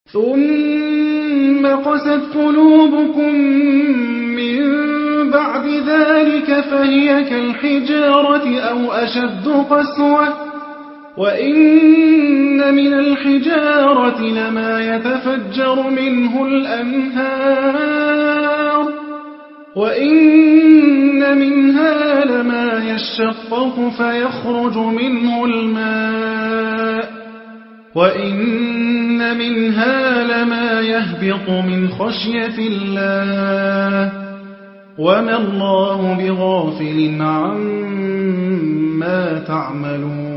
ثم قست قلوبكم من بعد ذلك فهي كالحجارة أو أشد قسوة وإن من الحجارة لما يتفجر منه الأنهار وإن منها لما يشقق فيخرج منه الماء وإن منها لما يهبط من خشية الله وما الله بغافل عما تعملون